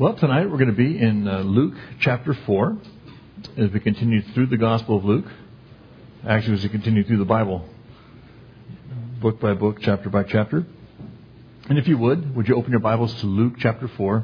Well, tonight we're going to be in Luke chapter 4 as we continue through the Gospel of Luke. Actually, as we continue through the Bible, book by book, chapter by chapter. And if you would you open your Bibles to Luke chapter 4?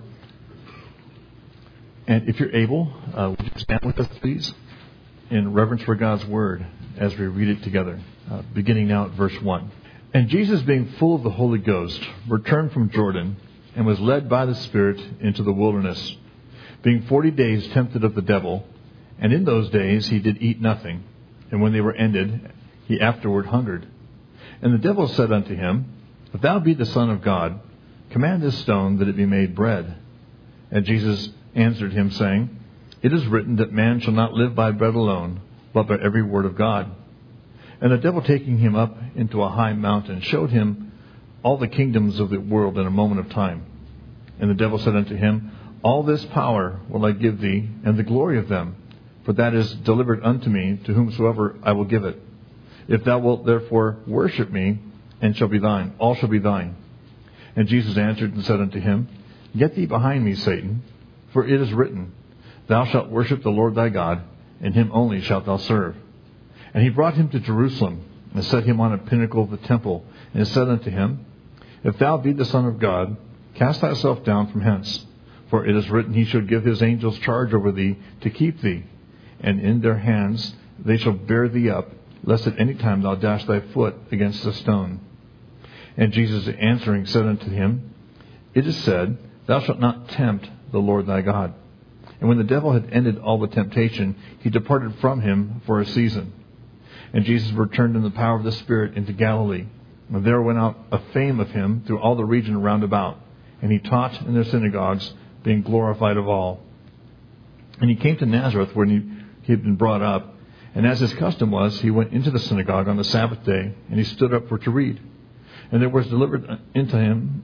And if you're able, would you stand with us, please, in reverence for God's Word as we read it together, beginning now at verse 1. And Jesus, being full of the Holy Ghost, returned from Jordan and was led by the Spirit into the wilderness, being 40 days tempted of the devil. And in those days he did eat nothing. And when they were ended, he afterward hungered. And the devil said unto him, If thou be the Son of God, command this stone that it be made bread. And Jesus answered him, saying, It is written that man shall not live by bread alone, but by every word of God. And the devil, taking him up into a high mountain, showed him all the kingdoms of the world in a moment of time. And the devil said unto him, All this power will I give thee, and the glory of them, for that is delivered unto me, to whomsoever I will give it. If thou wilt therefore worship me, and shall be thine, all shall be thine. And Jesus answered and said unto him, Get thee behind me, Satan, for it is written, Thou shalt worship the Lord thy God, and him only shalt thou serve. And he brought him to Jerusalem, and set him on a pinnacle of the temple, and said unto him, If thou be the Son of God, cast thyself down from hence. For it is written, He shall give his angels charge over thee, to keep thee. And in their hands they shall bear thee up, lest at any time thou dash thy foot against a stone. And Jesus answering said unto him, It is said, Thou shalt not tempt the Lord thy God. And when the devil had ended all the temptation, he departed from him for a season. And Jesus returned in the power of the Spirit into Galilee. And there went out a fame of him through all the region round about. And he taught in their synagogues, being glorified of all. And he came to Nazareth, where he had been brought up. And as his custom was, he went into the synagogue on the Sabbath day, and he stood up for to read. And there was delivered unto him,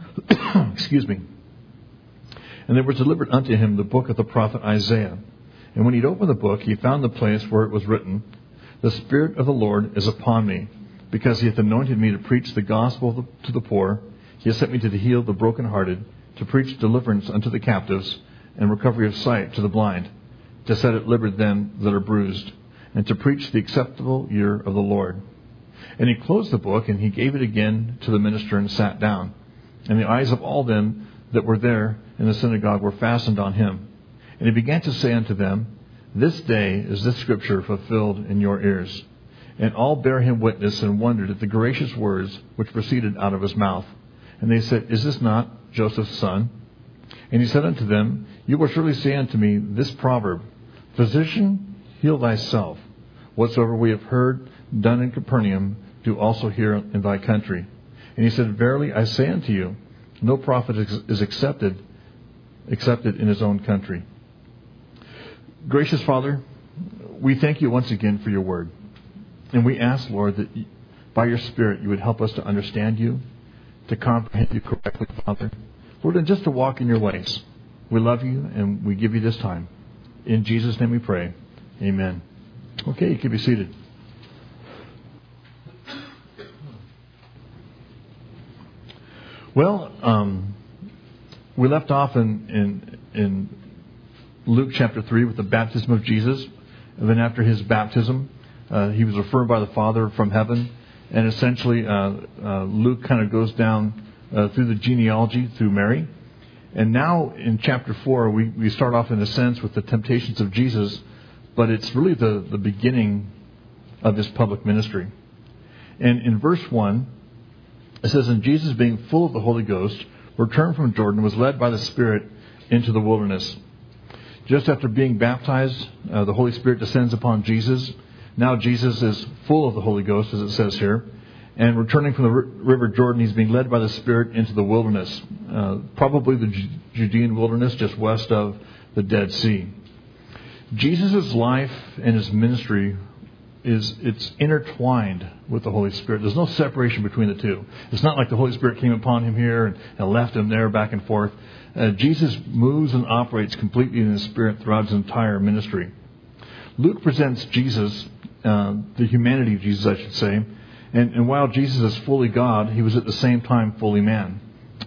And there was delivered unto him the book of the prophet Isaiah. And when he had opened the book, he found the place where it was written, The Spirit of the Lord is upon me, because he hath anointed me to preach the gospel to the poor. He hath sent me to heal the brokenhearted, to preach deliverance unto the captives, and recovery of sight to the blind, to set at liberty them that are bruised, and to preach the acceptable year of the Lord. And he closed the book, and he gave it again to the minister, and sat down. And the eyes of all them that were there in the synagogue were fastened on him. And he began to say unto them, This day is this scripture fulfilled in your ears. And all bare him witness, and wondered at the gracious words which proceeded out of his mouth. And they said, Is this not Joseph's son? And he said unto them, You will surely say unto me this proverb, Physician, heal thyself. Whatsoever we have heard done in Capernaum, do also here in thy country. And he said, Verily I say unto you, no prophet is accepted in his own country. Gracious Father, we thank you once again for your word. And we ask, Lord, that by your Spirit you would help us to understand you, to comprehend you correctly, Father. Lord, and just to walk in your ways. We love you and we give you this time. In Jesus' name we pray. Amen. Okay, you can be seated. Well, we left off in Luke chapter 3 with the baptism of Jesus. And then after his baptism, he was referred by the Father from heaven. And essentially, Luke kind of goes down through the genealogy through Mary. And now in chapter 4, we start off in a sense with the temptations of Jesus. But it's really the beginning of his public ministry. And in verse 1, it says, And Jesus, being full of the Holy Ghost, returned from Jordan, was led by the Spirit into the wilderness. Just after being baptized, the Holy Spirit descends upon Jesus. Now Jesus is full of the Holy Ghost, as it says here. And returning from the river Jordan, he's being led by the Spirit into the wilderness. Probably the Judean wilderness, just west of the Dead Sea. Jesus' life and his ministry it's intertwined with the Holy Spirit. There's no separation between the two. It's not like the Holy Spirit came upon him here and left him there, back and forth. Jesus moves and operates completely in the Spirit throughout his entire ministry. Luke presents Jesus, the humanity of Jesus, I should say. And while Jesus is fully God, he was at the same time fully man.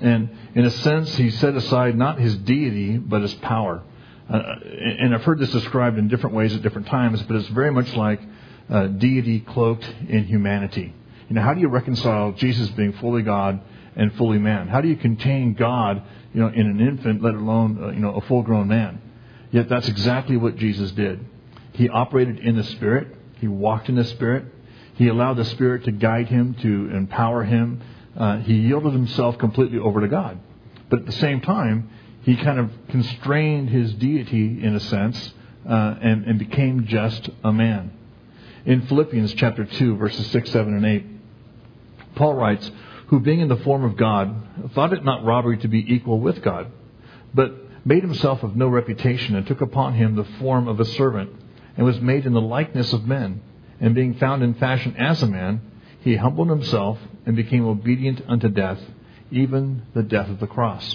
And in a sense, he set aside not his deity, but his power. And I've heard this described in different ways at different times, but it's very much like deity cloaked in humanity. How do you reconcile Jesus being fully God and fully man? How do you contain God, in an infant, let alone, a full-grown man? Yet that's exactly what Jesus did. He operated in the Spirit. He walked in the Spirit. He allowed the Spirit to guide him, to empower him. He yielded himself completely over to God. But at the same time, he kind of constrained his deity in a sense and became just a man. In Philippians chapter 2, verses 6, 7, and 8, Paul writes, "Who being in the form of God, thought it not robbery to be equal with God, but made himself of no reputation, and took upon him the form of a servant, and was made in the likeness of men. And being found in fashion as a man, he humbled himself and became obedient unto death, even the death of the cross."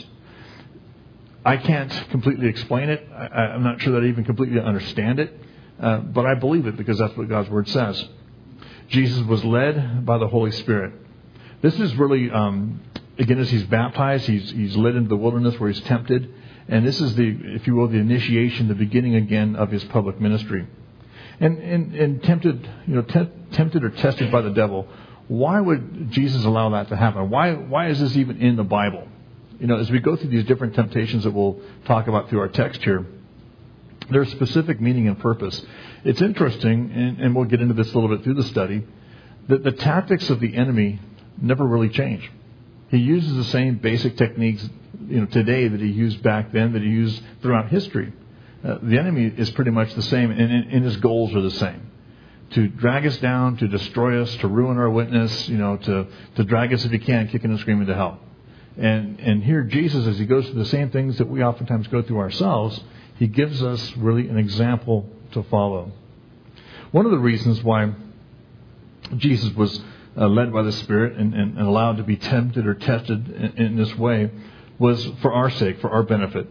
I can't completely explain it. I'm not sure that I even completely understand it. But I believe it because that's what God's Word says. Jesus was led by the Holy Spirit. This is really, again, as he's baptized, he's led into the wilderness where he's tempted. And this is if you will, the initiation, the beginning again of his public ministry. And tempted, tempted or tested by the devil. Why would Jesus allow that to happen? Why is this even in the Bible? As we go through these different temptations that we'll talk about through our text here, there's specific meaning and purpose. It's interesting, and we'll get into this a little bit through the study, that the tactics of the enemy never really change. He uses the same basic techniques, today that he used back then, that he used throughout history. The enemy is pretty much the same, and his goals are the same. To drag us down, to destroy us, to ruin our witness, to drag us if he can, kicking and screaming to hell. And here Jesus, as he goes through the same things that we oftentimes go through ourselves, he gives us really an example to follow. One of the reasons why Jesus was led by the Spirit and allowed to be tempted or tested in this way was for our sake, for our benefit.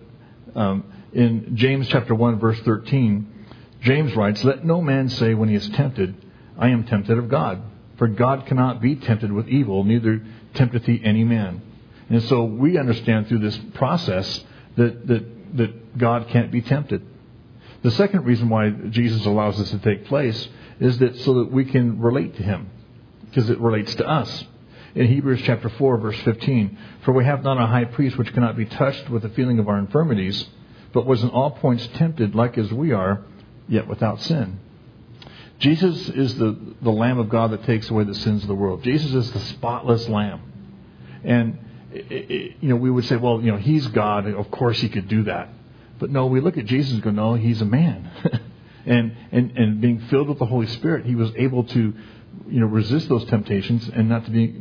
In James chapter 1, verse 13, James writes, "Let no man say when he is tempted, I am tempted of God. For God cannot be tempted with evil, neither tempteth he any man." And so we understand through this process that God can't be tempted. The second reason why Jesus allows this to take place is that so that we can relate to him, because it relates to us. In Hebrews chapter 4, verse 15, "For we have not a high priest which cannot be touched with the feeling of our infirmities, but was in all points tempted like as we are, yet without sin." Jesus is the Lamb of God that takes away the sins of the world. Jesus is the spotless Lamb. And we would say, well, he's God. Of course he could do that. But no, we look at Jesus and go, no, he's a man. and being filled with the Holy Spirit, he was able to, resist those temptations and not to be,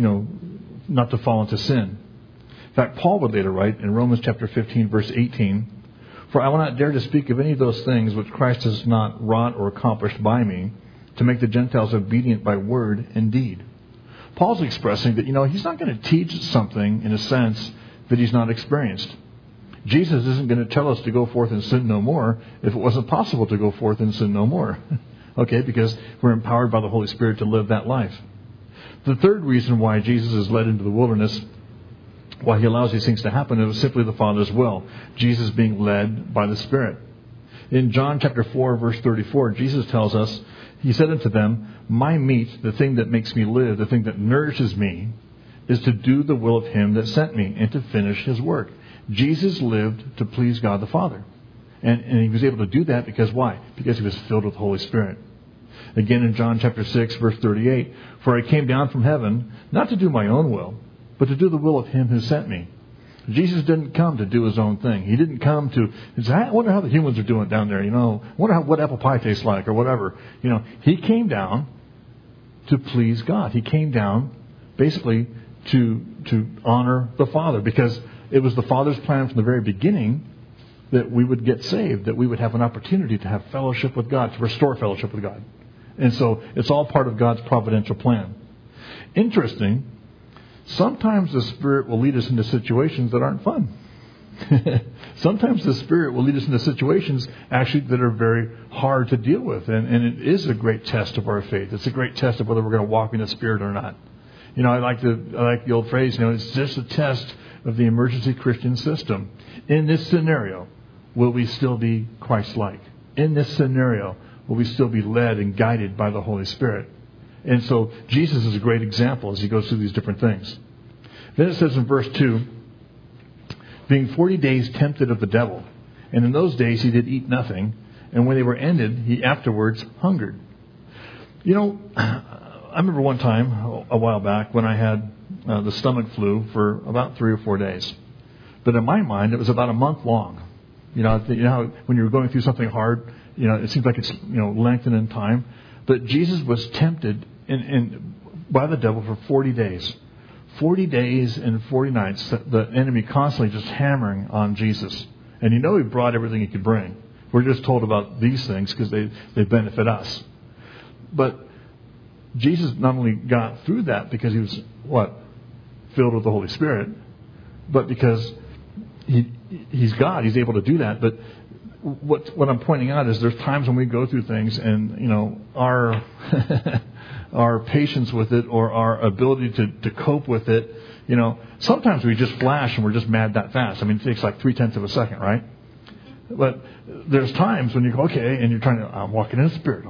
not to fall into sin. In fact, Paul would later write in Romans chapter 15, verse 18, "For I will not dare to speak of any of those things which Christ has not wrought or accomplished by me, to make the Gentiles obedient by word and deed." Paul's expressing that, he's not going to teach something in a sense that he's not experienced. Jesus isn't going to tell us to go forth and sin no more if it wasn't possible to go forth and sin no more. Okay, because we're empowered by the Holy Spirit to live that life. The third reason why Jesus is led into the wilderness, why he allows these things to happen, is simply the Father's will. Jesus being led by the Spirit. In John chapter 4, verse 34, Jesus tells us, he said unto them, "My meat, the thing that makes me live, the thing that nourishes me, is to do the will of him that sent me and to finish his work." Jesus lived to please God the Father. And he was able to do that because why? Because he was filled with the Holy Spirit. Again in John chapter 6, verse 38, "For I came down from heaven, not to do my own will, but to do the will of him who sent me." Jesus didn't come to do his own thing. He didn't come to say, "I wonder how the humans are doing down there. I wonder what apple pie tastes like," or whatever. He came down to please God. He came down basically to honor the Father, because it was the Father's plan from the very beginning that we would get saved, that we would have an opportunity to have fellowship with God, to restore fellowship with God. And so it's all part of God's providential plan. Interesting. Sometimes the Spirit will lead us into situations that aren't fun. Sometimes the Spirit will lead us into situations actually that are very hard to deal with. And it is a great test of our faith. It's a great test of whether we're going to walk in the Spirit or not. I like the old phrase, it's just a test of the emergency Christian system. In this scenario, will we still be Christ-like? In this scenario, will we still be led and guided by the Holy Spirit? And so Jesus is a great example as he goes through these different things. Then it says in verse 2, being 40 days tempted of the devil, and in those days he did eat nothing, and when they were ended, he afterwards hungered. I remember one time, a while back, when I had the stomach flu for about 3 or 4 days. But in my mind, it was about a month long. You know how when you're going through something hard, it seems like it's lengthened in time. But Jesus was tempted by the devil for 40 days. 40 days and 40 nights, the enemy constantly just hammering on Jesus. And he brought everything he could bring. We're just told about these things because they benefit us. But Jesus not only got through that because he was, filled with the Holy Spirit, but because he's God, he's able to do that. But what I'm pointing out is there's times when we go through things and, our our patience with it or our ability to cope with it, sometimes we just flash and we're just mad that fast. I mean, it takes like 0.3 of a second, right? But there's times when you go, okay, and you're I'm walking in the Spirit,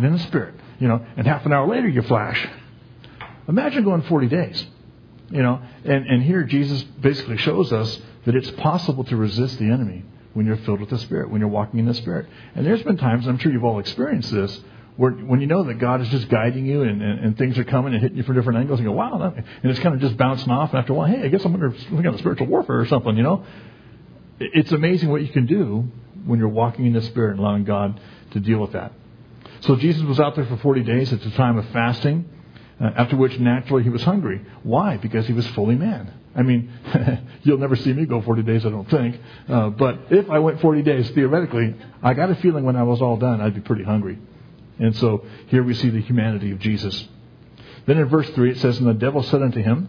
and half an hour later you flash. Imagine going 40 days, and here Jesus basically shows us that it's possible to resist the enemy when you're filled with the Spirit, when you're walking in the Spirit. And there's been times, I'm sure you've all experienced this, where when you know that God is just guiding you and things are coming and hitting you from different angles, and you go, wow, and it's kind of just bouncing off, and after a while, hey, I guess I'm under some kind of spiritual warfare or something, It's amazing what you can do when you're walking in the Spirit and allowing God to deal with that. So Jesus was out there for 40 days. It's a time of fasting, after which naturally he was hungry. Why? Because he was fully man. I mean, you'll never see me go 40 days, I don't think. But if I went 40 days, theoretically, I got a feeling when I was all done, I'd be pretty hungry. And so here we see the humanity of Jesus. Then in verse 3 it says, and the devil said unto him,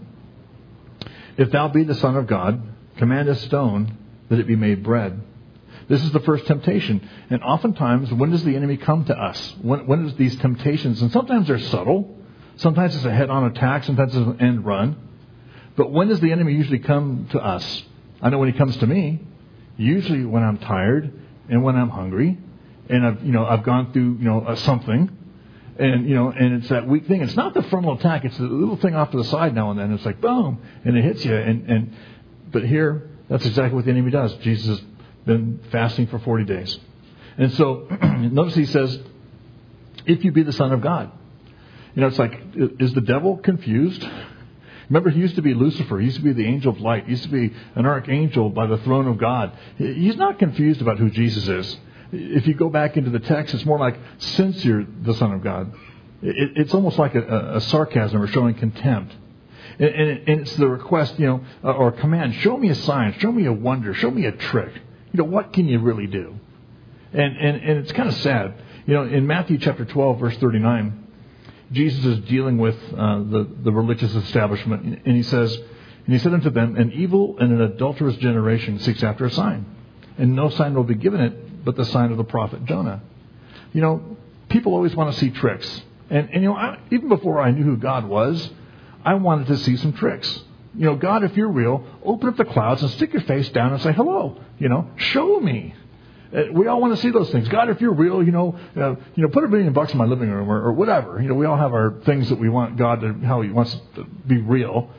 if thou be the Son of God, command this stone that it be made bread. This is the first temptation. And oftentimes, when does the enemy come to us? When is these temptations? And sometimes they're subtle. Sometimes it's a head-on attack. Sometimes it's an end run. But when does the enemy usually come to us? I know when he comes to me, usually when I'm tired and when I'm hungry, and I've gone through something, and it's that weak thing. It's not the frontal attack; it's the little thing off to the side now and then. It's like boom, and it hits you. But here, that's exactly what the enemy does. Jesus has been fasting for 40 days, and so notice he says, "If you be the Son of God," it's like, is the devil confused? Remember, he used to be Lucifer. He used to be the angel of light. He used to be an archangel by the throne of God. He's not confused about who Jesus is. If you go back into the text, it's more like, since you're the Son of God. It's almost like a sarcasm or showing contempt. And it's the request, or a command. Show me a sign. Show me a wonder. Show me a trick. What can you really do? And it's kind of sad. In Matthew chapter 12, verse 39, Jesus is dealing with the religious establishment. And he said unto them, an evil and an adulterous generation seeks after a sign. And no sign will be given it but the sign of the prophet Jonah. People always want to see tricks. And even before I knew who God was, I wanted to see some tricks. God, if you're real, open up the clouds and stick your face down and say hello. Show me. We all want to see those things. God, if you're real, put $1 million in my living room or whatever. We all have our things that we want God to, how He wants to be real.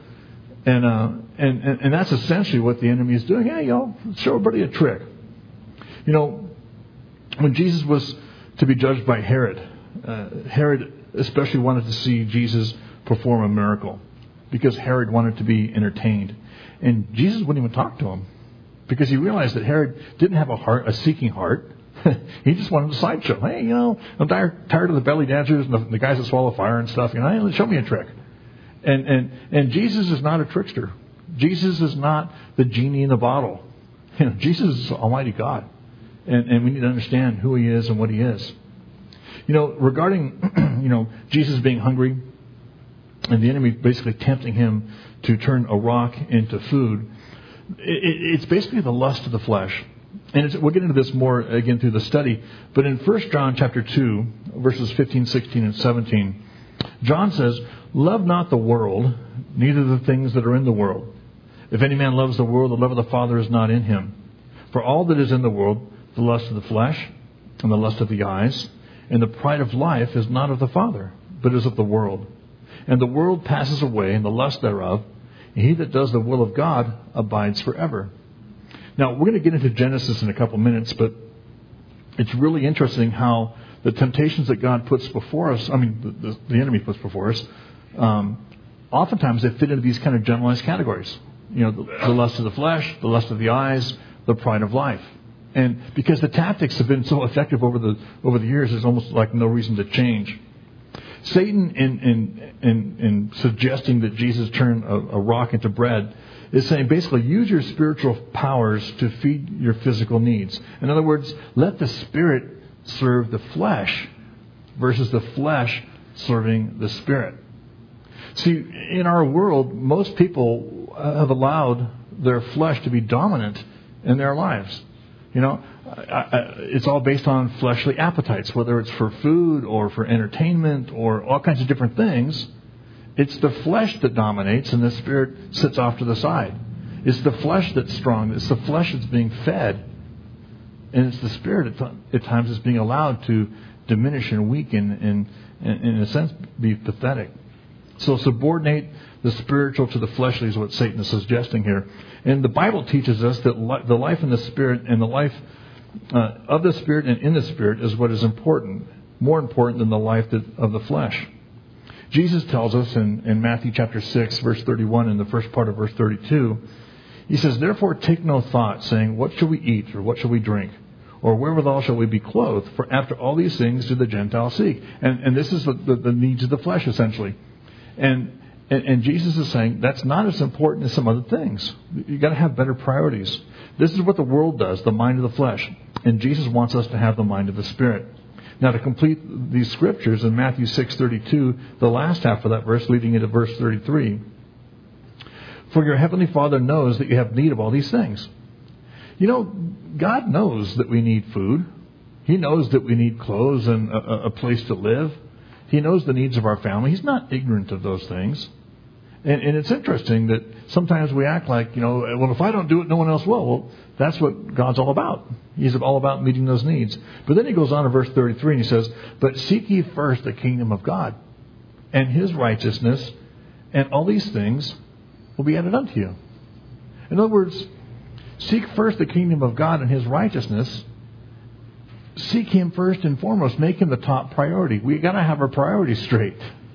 And that's essentially what the enemy is doing. Hey, show everybody a trick. When Jesus was to be judged by Herod, Herod especially wanted to see Jesus perform a miracle because Herod wanted to be entertained. And Jesus wouldn't even talk to him because he realized that Herod didn't have a seeking heart. He just wanted a sideshow. Hey, I'm tired of the belly dancers and the guys that swallow fire and stuff. Show me a trick. And Jesus is not a trickster. Jesus is not the genie in the bottle. Jesus is Almighty God. And we need to understand who He is and what He is. Regarding, Jesus being hungry and the enemy basically tempting Him to turn a rock into food, it's basically the lust of the flesh. And we'll get into this more again through the study. But in 1 John chapter 2, verses 15, 16, and 17, John says, "Love not the world, neither the things that are in the world. If any man loves the world, the love of the Father is not in him. For all that is in the world, the lust of the flesh, and the lust of the eyes, and the pride of life is not of the Father, but is of the world. And the world passes away, and the lust thereof, and he that does the will of God abides forever." Now, we're going to get into Genesis in a couple minutes, but it's really interesting how the temptations that God puts before us, the enemy puts before us, oftentimes they fit into these kind of generalized categories. The lust of the flesh, the lust of the eyes, the pride of life. And because the tactics have been so effective over the years, there's almost like no reason to change. Satan, in suggesting that Jesus turn a rock into bread, is saying basically use your spiritual powers to feed your physical needs. In other words, let the Spirit serve the flesh versus the flesh serving the Spirit. See, in our world, most people have allowed their flesh to be dominant in their lives. It's all based on fleshly appetites, whether it's for food or for entertainment or all kinds of different things. It's the flesh that dominates and the Spirit sits off to the side. It's the flesh that's strong. It's the flesh that's being fed. And it's the Spirit at times that's being allowed to diminish and weaken and in a sense, be pathetic. So subordinate the spiritual to the fleshly is what Satan is suggesting here. And the Bible teaches us that the life in the Spirit and the life of the Spirit and in the Spirit is what is important, more important than the life of the flesh. Jesus tells us in Matthew chapter 6, verse 31, in the first part of verse 32, he says, "Therefore take no thought, saying, what shall we eat, or what shall we drink? Or wherewithal shall we be clothed? For after all these things do the Gentiles seek." And this is the needs of the flesh, essentially. And Jesus is saying that's not as important as some other things. You've got to have better priorities. This is what the world does, the mind of the flesh. And Jesus wants us to have the mind of the Spirit. Now, to complete these scriptures in Matthew 6:32, the last half of that verse, leading into verse 33, "For your heavenly Father knows that you have need of all these things." God knows that we need food. He knows that we need clothes and a place to live. He knows the needs of our family. He's not ignorant of those things. And it's interesting that sometimes we act like, well, if I don't do it, no one else will. Well, that's what God's all about. He's all about meeting those needs. But then he goes on to verse 33 and he says, "But seek ye first the kingdom of God and his righteousness, and all these things will be added unto you." In other words, seek first the kingdom of God and his righteousness. Seek him first and foremost. Make him the top priority. We've got to have our priorities straight.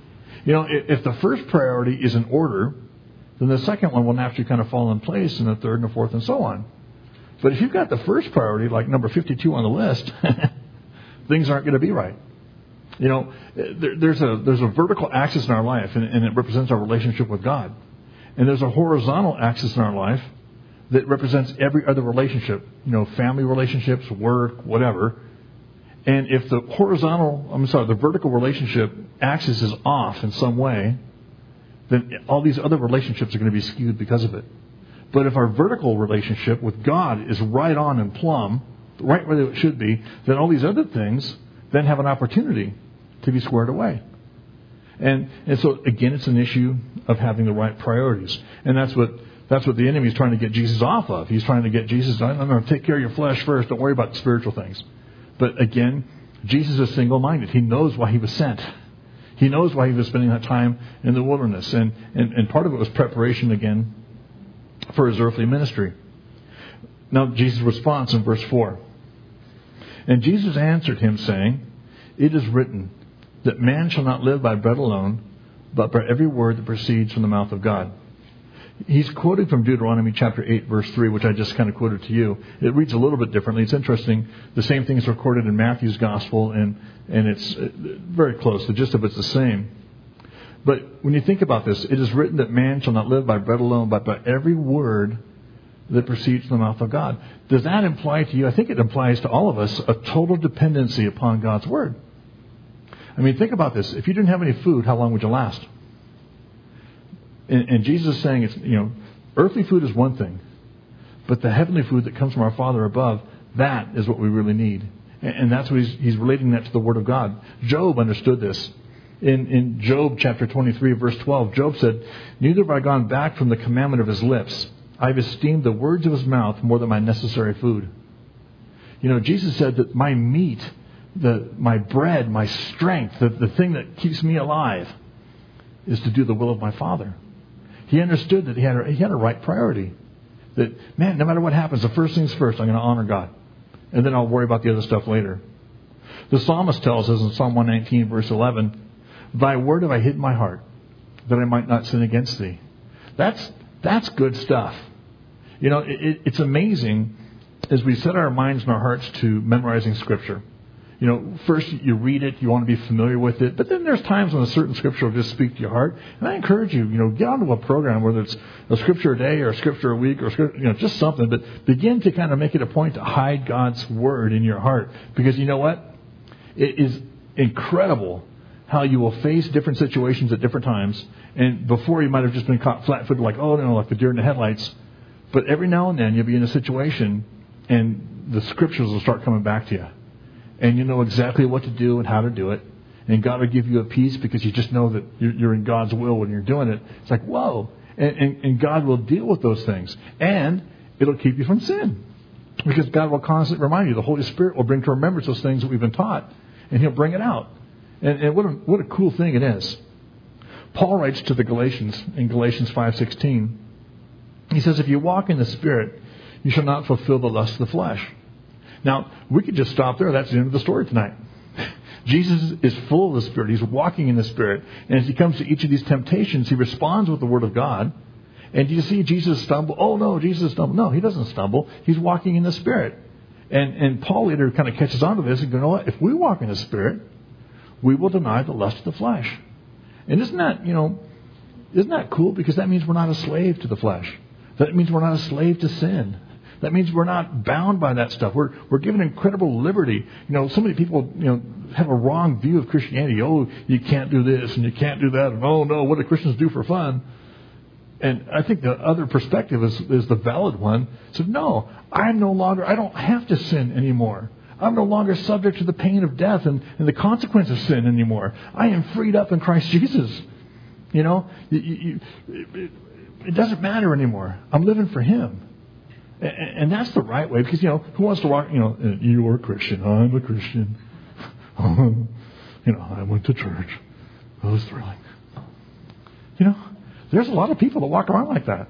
If the first priority is in order, then the second one will naturally kind of fall in place, and the third and the fourth and so on. But if you've got the first priority, like number 52 on the list, things aren't going to be right. There's a vertical axis in our life, and it represents our relationship with God. And there's a horizontal axis in our life that represents every other relationship, family relationships, work, whatever. And if the vertical relationship axis is off in some way, then all these other relationships are going to be skewed because of it. But if our vertical relationship with God is right on and plumb, right where it should be, then all these other things then have an opportunity to be squared away. And so, again, it's an issue of having the right priorities. And that's what the enemy is trying to get Jesus off of. He's trying to get Jesus, I'm going to take care of your flesh first. Don't worry about the spiritual things. But again, Jesus is single-minded. He knows why he was sent. He knows why he was spending that time in the wilderness. And part of it was preparation, again, for his earthly ministry. Now, Jesus' response in verse 4. "And Jesus answered him, saying, It is written, that man shall not live by bread alone, but by every word that proceeds from the mouth of God." He's quoting from Deuteronomy chapter 8, verse 3, which I just kind of quoted to you. It reads a little bit differently. It's interesting. The same thing is recorded in Matthew's gospel, and it's very close. The gist of it's the same. But when you think about this, it is written that man shall not live by bread alone, but by every word that proceeds from the mouth of God. Does that imply to you? I think it implies to all of us a total dependency upon God's word. Think about this. If you didn't have any food, how long would you last? And Jesus is saying, earthly food is one thing, but the heavenly food that comes from our Father above, that is what we really need. And that's what he's relating that to the Word of God. Job understood this. In Job chapter 23, verse 12, Job said, "Neither have I gone back from the commandment of his lips. I've esteemed the words of his mouth more than my necessary food." You know, Jesus said that my meat, my bread, my strength, the thing that keeps me alive is to do the will of my Father. He understood that he had a right priority. That, man, no matter what happens, the first things first, I'm going to honor God. And then I'll worry about the other stuff later. The psalmist tells us in Psalm 119, verse 11, "Thy word have I hid in my heart, that I might not sin against thee." That's good stuff. You know, it's amazing as we set our minds and our hearts to memorizing Scripture. You know, first you read it, you want to be familiar with it, but then there's times when a certain Scripture will just speak to your heart. And I encourage you, get onto a program, whether it's a Scripture a day or a Scripture a week or just something, but begin to kind of make it a point to hide God's Word in your heart. Because you know what? It is incredible how you will face different situations at different times. And before you might have just been caught flat-footed like the deer in the headlights. But every now and then you'll be in a situation and the Scriptures will start coming back to you. And you know exactly what to do and how to do it. And God will give you a peace because you just know that you're in God's will when you're doing it. It's like, whoa. And God will deal with those things. And it'll keep you from sin. Because God will constantly remind you. The Holy Spirit will bring to remembrance those things that we've been taught. And He'll bring it out. And what a cool thing it is. Paul writes to the Galatians in Galatians 5:16. He says, "If you walk in the Spirit, you shall not fulfill the lust of the flesh." Now, we could just stop there. That's the end of the story tonight. Jesus is full of the Spirit. He's walking in the Spirit. And as He comes to each of these temptations, He responds with the Word of God. And do you see Jesus stumble? Oh, no, Jesus stumbled. No, He doesn't stumble. He's walking in the Spirit. And Paul later kind of catches on to this and goes, you know what? If we walk in the Spirit, we will deny the lust of the flesh. And isn't that cool? Because that means we're not a slave to the flesh. That means we're not a slave to sin. That means we're not bound by that stuff. We're given incredible liberty. So many people, have a wrong view of Christianity. Oh, you can't do this and you can't do that. And oh no, what do Christians do for fun? And I think the other perspective is the valid one. So no, I don't have to sin anymore. I'm no longer subject to the pain of death and the consequence of sin anymore. I am freed up in Christ Jesus. It doesn't matter anymore. I'm living for Him. And that's the right way, because, who wants to walk, you're a Christian, I'm a Christian. I went to church. It was thrilling. There's a lot of people that walk around like that.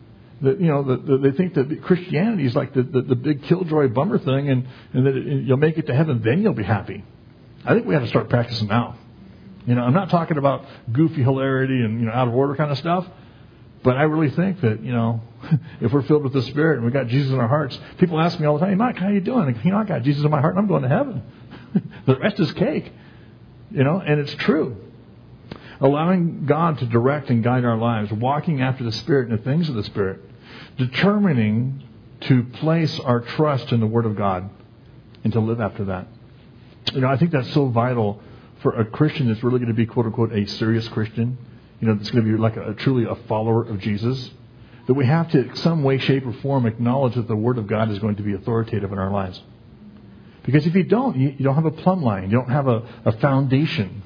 They think that Christianity is like the big killjoy bummer thing, and that you'll make it to heaven, then you'll be happy. I think we have to start practicing now. I'm not talking about goofy hilarity and, out of order kind of stuff. But I really think that, if we're filled with the Spirit and we've got Jesus in our hearts, people ask me all the time, "Hey, Mike, how are you doing?" I got Jesus in my heart and I'm going to heaven. The rest is cake. And it's true. Allowing God to direct and guide our lives, walking after the Spirit and the things of the Spirit, determining to place our trust in the Word of God and to live after that. I think that's so vital for a Christian that's really going to be, quote unquote, a serious Christian. That's going to be like truly a follower of Jesus. That we have to, in some way, shape, or form, acknowledge that the Word of God is going to be authoritative in our lives. Because if you don't, you don't have a plumb line. You don't have a foundation.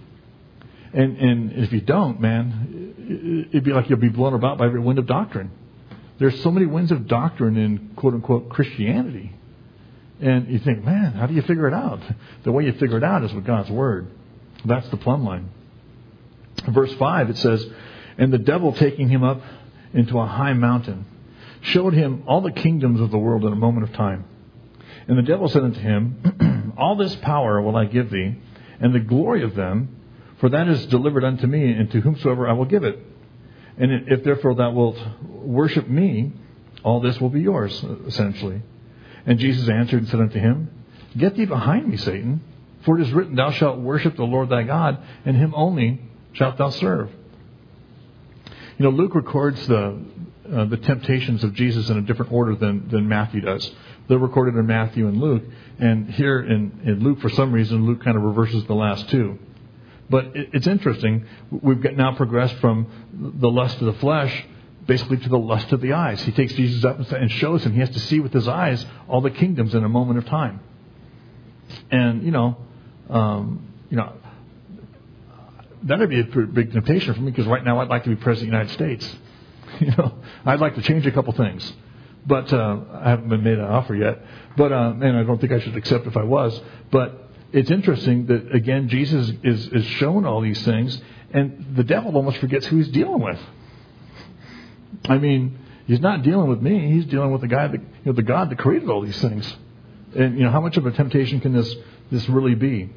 And if you don't, man, it'd be like you'll be blown about by every wind of doctrine. There's so many winds of doctrine in, quote unquote, Christianity. And you think, man, how do you figure it out? The way you figure it out is with God's Word. That's the plumb line. In verse 5, it says, "And the devil, taking him up into a high mountain, showed him all the kingdoms of the world in a moment of time. And the devil said unto him, All this power will I give thee, and the glory of them, for that is delivered unto me, and to whomsoever I will give it. And if therefore thou wilt worship me, all this will be yours," essentially. And Jesus answered and said unto him, "Get thee behind me, Satan, for it is written, Thou shalt worship the Lord thy God, and Him only shalt thou serve." Luke records the temptations of Jesus in a different order than Matthew does. They're recorded in Matthew and Luke. And here in Luke, for some reason, Luke kind of reverses the last two. But it's interesting. We've now progressed from the lust of the flesh basically to the lust of the eyes. He takes Jesus up and shows him he has to see with his eyes all the kingdoms in a moment of time. And, that'd be a pretty big temptation for me, because right now I'd like to be president of the United States. I'd like to change a couple things. But I haven't been made an offer yet. But and I don't think I should accept if I was. But it's interesting that, again, Jesus is shown all these things, and the devil almost forgets who he's dealing with. I mean, he's not dealing with me. He's dealing with the guy that, the God that created all these things. And how much of a temptation can this really be?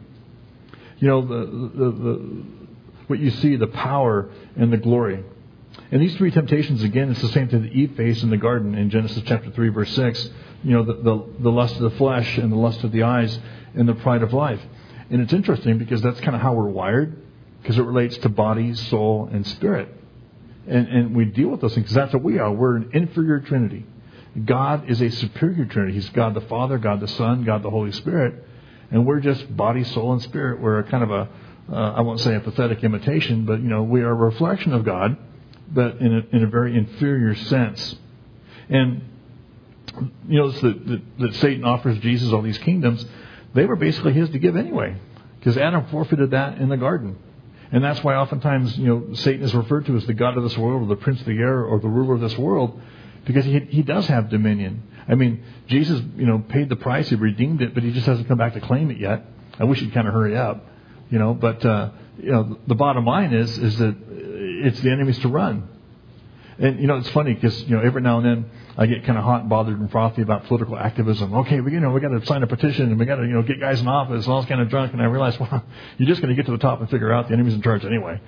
What you see, the power and the glory. And these three temptations, again, it's the same thing that Eve faced in the garden in Genesis chapter 3, verse 6. The lust of the flesh and the lust of the eyes and the pride of life. And it's interesting because that's kind of how we're wired, because it relates to body, soul, and spirit. And we deal with those things because that's what we are. We're an inferior Trinity. God is a superior Trinity. He's God the Father, God the Son, God the Holy Spirit. And we're just body, soul, and spirit. We're a kind of I won't say a pathetic imitation, but, we are a reflection of God, but in a very inferior sense. And, that Satan offers Jesus all these kingdoms, they were basically his to give anyway, because Adam forfeited that in the garden. And that's why oftentimes, Satan is referred to as the god of this world, or the prince of the air, or the ruler of this world, because he does have dominion. I mean, Jesus, paid the price, he redeemed it, but he just hasn't come back to claim it yet. I wish he'd kind of hurry up, but, the bottom line is that it's the enemy's to run. And, it's funny because, every now and then I get kind of hot and bothered and frothy about political activism. Okay, we got to sign a petition and we got to, get guys in office and all this kind of junk. And I realize, well, you're just going to get to the top and figure out the enemy's in charge anyway.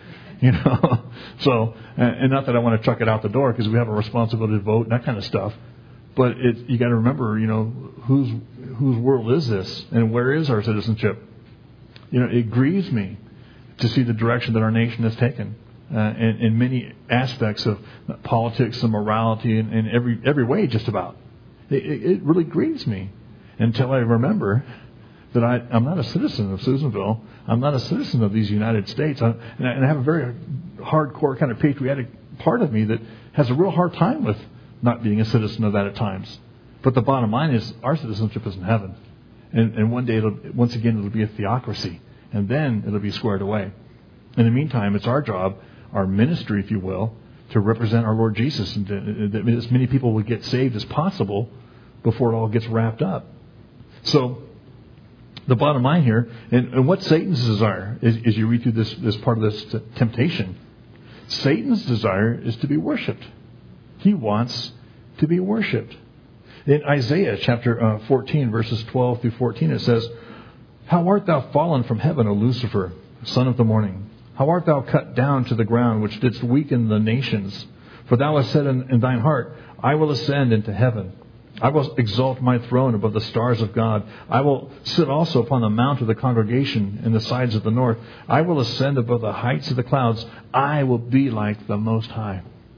So, and not that I want to chuck it out the door, because we have a responsibility to vote and that kind of stuff. But you got to remember, whose world is this and where is our citizenship? It grieves me to see the direction that our nation has taken. In many aspects of politics and morality and every way, just about. It really grieves me until I remember that I'm not a citizen of Susanville. I'm not a citizen of these United States. And I have a very hardcore kind of patriotic part of me that has a real hard time with not being a citizen of that at times. But the bottom line is our citizenship is in heaven. And one day, once again, it'll be a theocracy. And then it'll be squared away. In the meantime, it's our job, our ministry, if you will, to represent our Lord Jesus, and that as many people will get saved as possible before it all gets wrapped up. So, the bottom line here, and what Satan's desire is you read through this part of this temptation. Satan's desire is to be worshipped. He wants to be worshipped. In Isaiah chapter 14, verses 12 through 14, it says, "How art thou fallen from heaven, O Lucifer, son of the morning? How art thou cut down to the ground, which didst weaken the nations? For thou hast said in thine heart, I will ascend into heaven. I will exalt my throne above the stars of God. I will sit also upon the mount of the congregation in the sides of the north. I will ascend above the heights of the clouds. I will be like the Most High."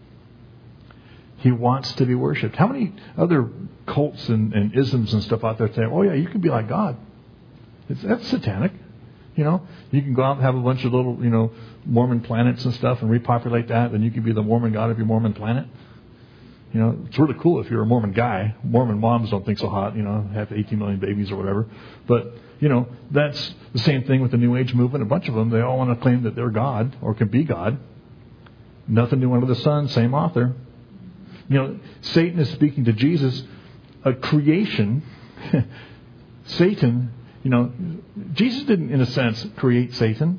He wants to be worshipped. How many other cults and isms and stuff out there say, oh yeah, you can be like God? That's satanic. You can go out and have a bunch of little, Mormon planets and stuff and repopulate that, and you can be the Mormon god of your Mormon planet. It's really cool if you're a Mormon guy. Mormon moms don't think so hot, have 18 million babies or whatever. But, that's the same thing with the New Age movement. A bunch of them, they all want to claim that they're God or can be God. Nothing new under the sun, same author. Satan is speaking to Jesus, a creation. Satan, Jesus didn't, in a sense, create Satan.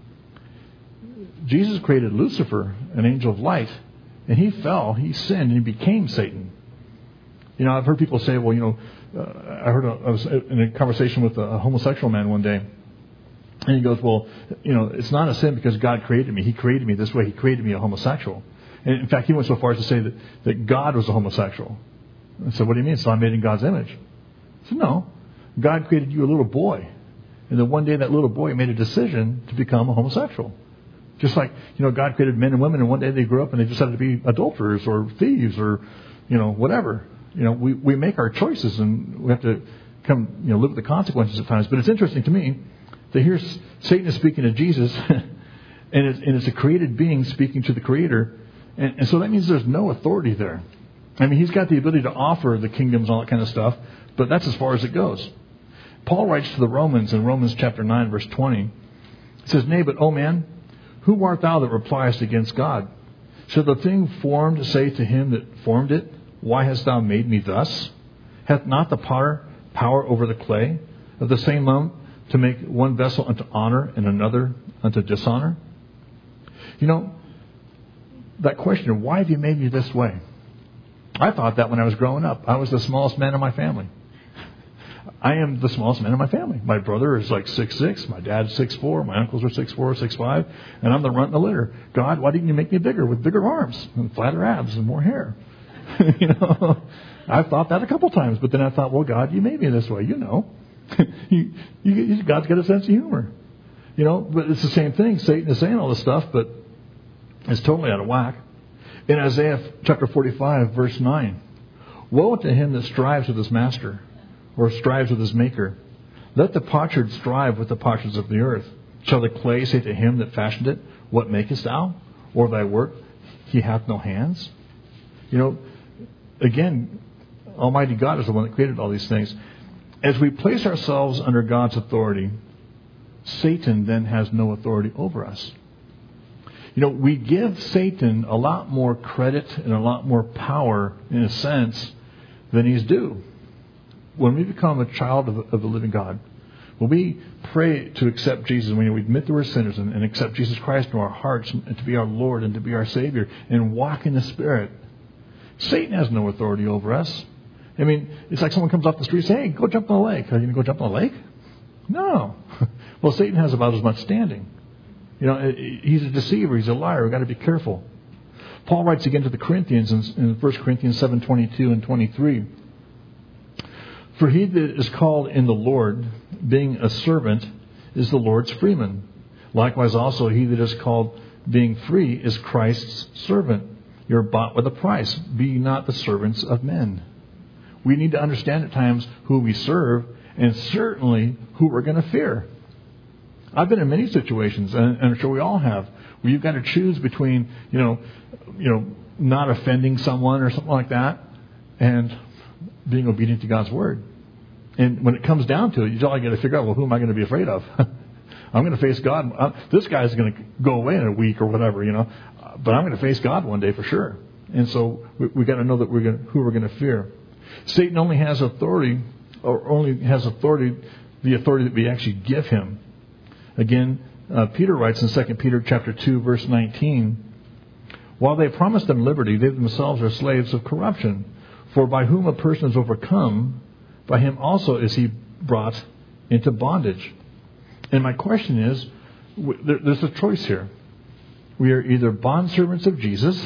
Jesus created Lucifer, an angel of light, and he fell, he sinned, and he became Satan. I've heard people say, well, I was in a conversation with a homosexual man one day, and he goes, well, it's not a sin because God created me. He created me this way. He created me a homosexual. And in fact, he went so far as to say that God was a homosexual. I said, what do you mean? So I'm made in God's image. I said, no. God created you a little boy. And then one day that little boy made a decision to become a homosexual. Just like, God created men and women, and one day they grew up and they decided to be adulterers or thieves or, whatever. We make our choices and we have to live with the consequences at times. But it's interesting to me that here Satan is speaking to Jesus and it's a created being speaking to the Creator. And so that means there's no authority there. I mean, he's got the ability to offer the kingdoms and all that kind of stuff, but that's as far as it goes. Paul writes to the Romans in Romans chapter 9, verse 20. He says, "Nay, but, O man, Who art thou that repliest against God? Shall the thing formed say to him that formed it, Why hast thou made me thus? Hath not the potter power over the clay, of the same lump to make one vessel unto honor and another unto dishonor? You know, that question of why have you made me this way? I thought that when I was growing up. I was the smallest man in my family. I am the smallest man in my family. My brother is like 6'6", my dad's 6'4", my uncles are 6'4", 6'5", and I'm the runt in the litter. God, why didn't you make me bigger with bigger arms and flatter abs and more hair? You know, I've thought that a couple times, but then I thought, well, God, you made me this way. You know, God's got a sense of humor. You know, but it's the same thing. Satan is saying all this stuff, but it's totally out of whack. In Isaiah chapter 45, verse 9, woe unto him that strives with his master, or strives with his maker. Let the potsherd strive with the potsherds of the earth. Shall the clay say to him that fashioned it, What makest thou? Or thy work, he hath no hands? You know, again, Almighty God is the one that created all these things. As we place ourselves under God's authority, Satan then has no authority over us. You know, we give Satan a lot more credit and a lot more power, in a sense, than he's due. When we become a child of the living God, when we pray to accept Jesus, when we admit that we're sinners and accept Jesus Christ into our hearts and to be our Lord and to be our Savior and walk in the Spirit, Satan has no authority over us. I mean, it's like someone comes off the street and says, hey, go jump in the lake. Are you going to go jump in the lake? No. Well, Satan has about as much standing. You know, he's a deceiver. He's a liar. We've got to be careful. Paul writes again to the Corinthians in 1 Corinthians 7:22 and 23. For he that is called in the Lord, being a servant, is the Lord's freeman. Likewise also he that is called being free is Christ's servant. You're bought with a price. Be not the servants of men. We need to understand at times who we serve and certainly who we're going to fear. I've been in many situations, and I'm sure we all have, where you've got to choose between, you know, not offending someone or something like that, and being obedient to God's word. And when it comes down to it, you all got to figure out, well, who am I going to be afraid of? I'm going to face God. This guy's going to go away in a week or whatever, you know, but I'm going to face God one day for sure. And so we got to know that who we're going to fear. Satan only has authority, the authority that we actually give him. Again, Peter writes in 2 Peter chapter 2, verse 19, while they promise them liberty, they themselves are slaves of corruption. For by whom a person is overcome, by him also is he brought into bondage. And my question is, there's a choice here. We are either bondservants of Jesus,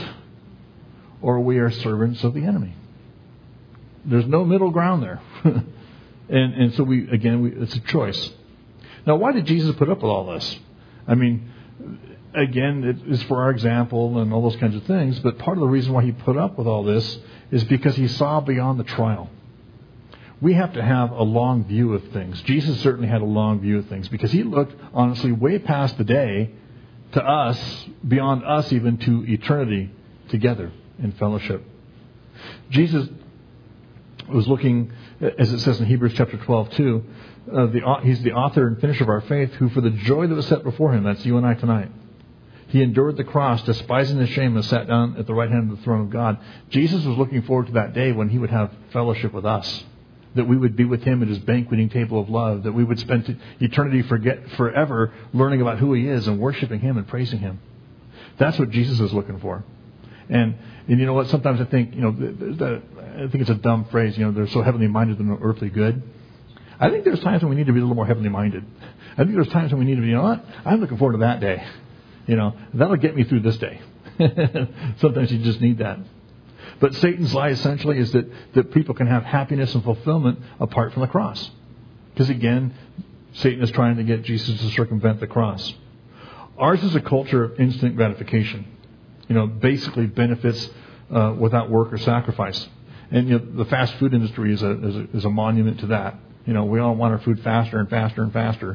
or we are servants of the enemy. There's no middle ground there. and so it's a choice. Now, why did Jesus put up with all this? I mean, again, it is for our example and all those kinds of things, but part of the reason why he put up with all this is because he saw beyond the trial. We have to have a long view of things. Jesus certainly had a long view of things because he looked, honestly, way past the day to us, beyond us even, to eternity together in fellowship. Jesus was looking, as it says in Hebrews chapter 12 too, he's the author and finisher of our faith, who for the joy that was set before him, that's you and I tonight, he endured the cross, despising the shame, and sat down at the right hand of the throne of God. Jesus was looking forward to that day when he would have fellowship with us, that we would be with him at his banqueting table of love, that we would spend eternity forever learning about who he is and worshiping him and praising him. That's what Jesus is looking for. And you know what? Sometimes I think, I think it's a dumb phrase, they're so heavenly minded than earthly good. I think there's times when we need to be a little more heavenly minded. I think there's times when we need to be, you know what? I'm looking forward to that day. That'll get me through this day. Sometimes you just need that. But Satan's lie essentially is that people can have happiness and fulfillment apart from the cross. Because again, Satan is trying to get Jesus to circumvent the cross. Ours is a culture of instant gratification. Basically benefits without work or sacrifice. And the fast food industry is a monument to that. We all want our food faster and faster and faster.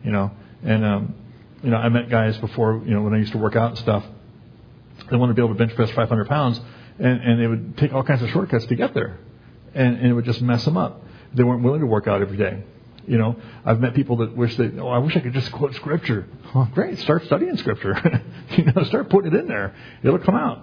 I met guys before, when I used to work out and stuff. They wanted to be able to bench press 500 pounds, and they would take all kinds of shortcuts to get there, and it would just mess them up. They weren't willing to work out every day. I've met people that wish I wish I could just quote Scripture. Well, great. Start studying Scripture. Start putting it in there. It'll come out.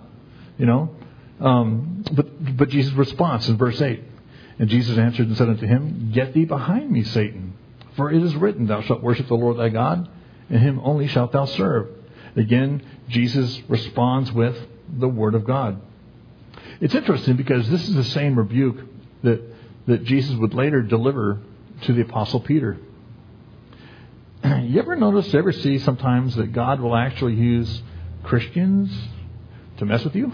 But Jesus' response in verse 8. And Jesus answered and said unto him, Get thee behind me, Satan. For it is written, Thou shalt worship the Lord thy God, and him only shalt thou serve. Again, Jesus responds with the Word of God. It's interesting because this is the same rebuke that Jesus would later deliver to the Apostle Peter. You ever see sometimes that God will actually use Christians to mess with you?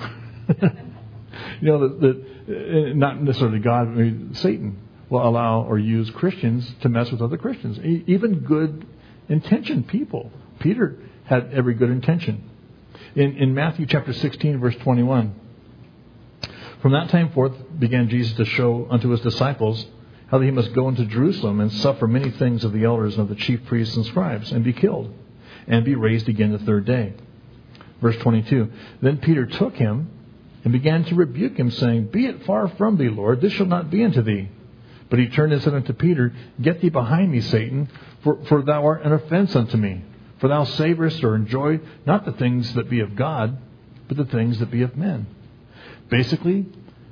Not necessarily God, Satan will allow or use Christians to mess with other Christians, even good intentioned people. Peter had every good intention. In Matthew chapter 16, verse 21, from that time forth began Jesus to show unto his disciples how that he must go into Jerusalem and suffer many things of the elders and of the chief priests and scribes, and be killed, and be raised again the third day. Verse 22, Then Peter took him and began to rebuke him, saying, Be it far from thee, Lord, this shall not be unto thee. But he turned and said unto Peter, Get thee behind me, Satan, for thou art an offense unto me. For thou savorest or enjoy not the things that be of God, but the things that be of men. Basically,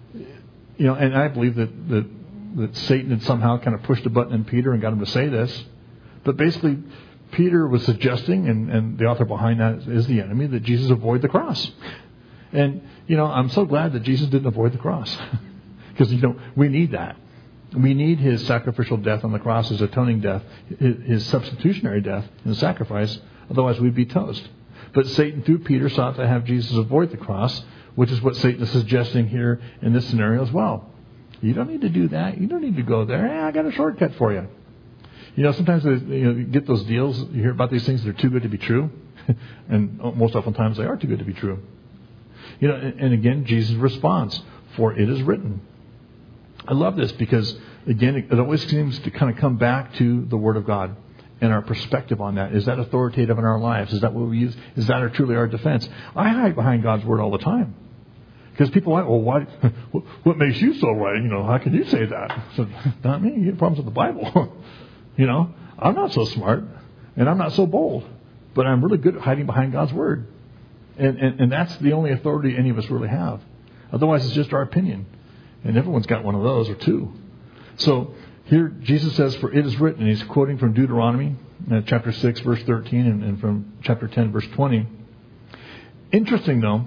and I believe that Satan had somehow kind of pushed a button in Peter and got him to say this. But basically, Peter was suggesting, and the author behind that is the enemy, that Jesus avoid the cross. And, I'm so glad that Jesus didn't avoid the cross. Because, we need that. We need his sacrificial death on the cross, his atoning death, his substitutionary death and sacrifice. Otherwise, we'd be toast. But Satan, through Peter, sought to have Jesus avoid the cross, which is what Satan is suggesting here in this scenario as well. You don't need to do that. You don't need to go there. I got a shortcut for you. Sometimes you get those deals. You hear about these things that are too good to be true. And most oftentimes they are too good to be true. And again, Jesus responds, For it is written. I love this because, again, it always seems to kind of come back to the Word of God and our perspective on that. Is that authoritative in our lives? Is that what we use? Is that truly our defense? I hide behind God's Word all the time. Because people are like, well, what makes you so right? How can you say that? I said, not me. You have problems with the Bible. I'm not so smart and I'm not so bold, but I'm really good at hiding behind God's Word. And that's the only authority any of us really have. Otherwise, it's just our opinion. And everyone's got one of those or two. So here Jesus says, For it is written, and he's quoting from Deuteronomy, chapter 6, verse 13, and from chapter 10, verse 20. Interesting, though,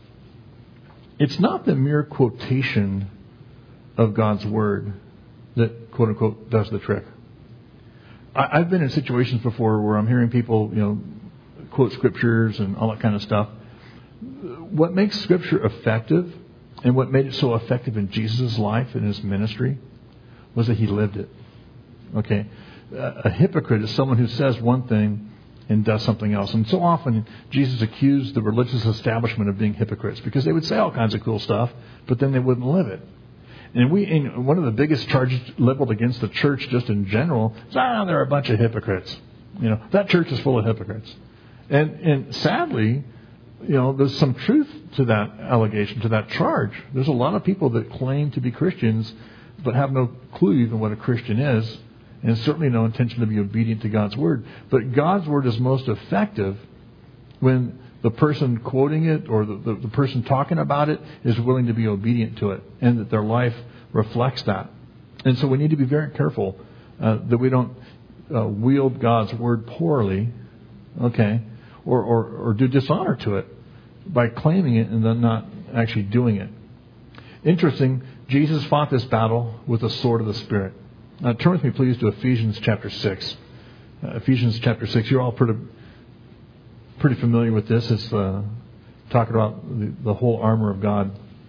it's not the mere quotation of God's Word that, quote unquote, does the trick. I've been in situations before where I'm hearing people, quote scriptures and all that kind of stuff. What makes Scripture effective and what made it so effective in Jesus' life and his ministry was that he lived it. Okay? A hypocrite is someone who says one thing and does something else. And so often Jesus accused the religious establishment of being hypocrites because they would say all kinds of cool stuff, but then they wouldn't live it. And one of the biggest charges leveled against the church just in general is, they're a bunch of hypocrites. That church is full of hypocrites. And sadly, there's some truth to that allegation, to that charge. There's a lot of people that claim to be Christians but have no clue even what a Christian is, and certainly no intention to be obedient to God's Word. But God's Word is most effective when the person quoting it or the person talking about it is willing to be obedient to it, and that their life reflects that. And so we need to be very careful that we don't wield God's Word poorly, okay, or do dishonor to it by claiming it and then not actually doing it. Interesting, Jesus fought this battle with the sword of the Spirit. Now, turn with me, please, to Ephesians chapter 6. Ephesians chapter 6. You're all pretty familiar with this. It's talking about the whole armor of God.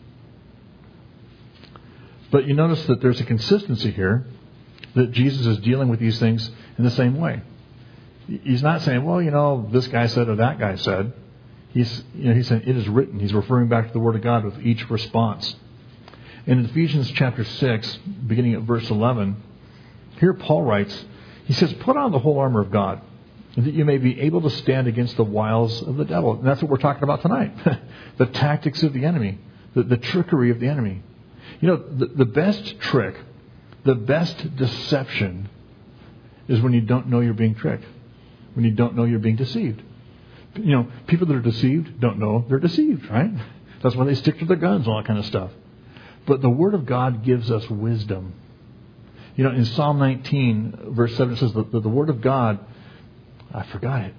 But you notice that there's a consistency here that Jesus is dealing with these things in the same way. He's not saying, well, this guy said or that guy said. He's saying it is written. He's referring back to the Word of God with each response. In Ephesians chapter 6, beginning at verse 11, here Paul writes, he says, Put on the whole armor of God, that you may be able to stand against the wiles of the devil. And that's what we're talking about tonight. The tactics of the enemy, the trickery of the enemy. The best trick, the best deception is when you don't know you're being tricked, when you don't know you're being deceived. People that are deceived don't know they're deceived, right? That's why they stick to their guns and all that kind of stuff. But the Word of God gives us wisdom. In Psalm 19, verse 7, it says that the Word of God, I forgot it.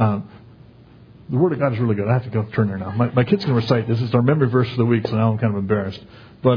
The Word of God is really good. I have to go turn there now. My kids can recite this. It's our memory verse for the week, so now I'm kind of embarrassed. But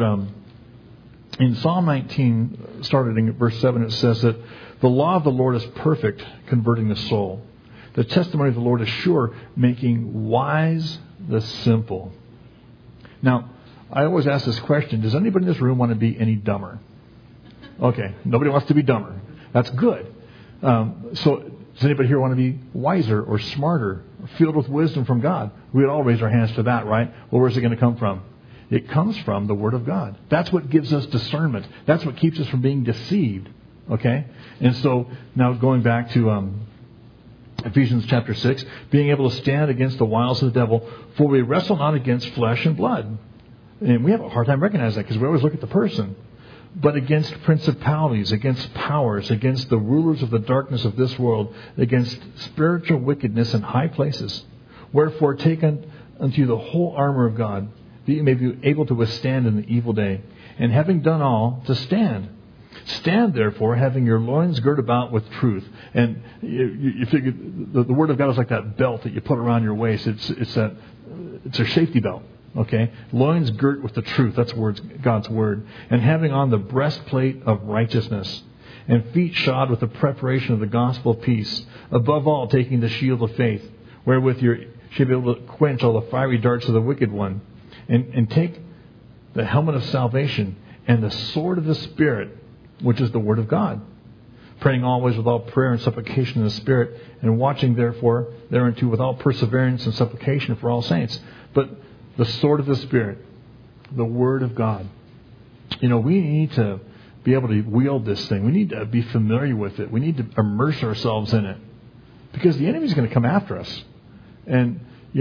in Psalm 19, starting at verse 7, it says that the law of the Lord is perfect, converting the soul. The testimony of the Lord is sure, making wise the simple. Now, I always ask this question, does anybody in this room want to be any dumber? Okay, nobody wants to be dumber. That's good. So does anybody here want to be wiser or smarter, or filled with wisdom from God? We'd all raise our hands to that, right? Well, where's it going to come from? It comes from the Word of God. That's what gives us discernment. That's what keeps us from being deceived. Okay? And so now going back to Ephesians chapter 6, being able to stand against the wiles of the devil, for we wrestle not against flesh and blood. And we have a hard time recognizing that because we always look at the person. But against principalities, against powers, against the rulers of the darkness of this world, against spiritual wickedness in high places. Wherefore take unto you the whole armor of God, that you may be able to withstand in the evil day. And having done all, to stand. Stand therefore, having your loins girt about with truth. And you figure the Word of God is like that belt that you put around your waist. It's a safety belt. Okay, loins girt with the truth. That's God's Word. And having on the breastplate of righteousness, and feet shod with the preparation of the gospel of peace. Above all, taking the shield of faith, wherewith you should be able to quench all the fiery darts of the wicked one, and take the helmet of salvation and the sword of the Spirit, which is the Word of God. Praying always with all prayer and supplication in the Spirit, and watching therefore thereunto with all perseverance and supplication for all saints. But the sword of the Spirit, the Word of God. We need to be able to wield this thing. We need to be familiar with it. We need to immerse ourselves in it. Because the enemy's going to come after us. And,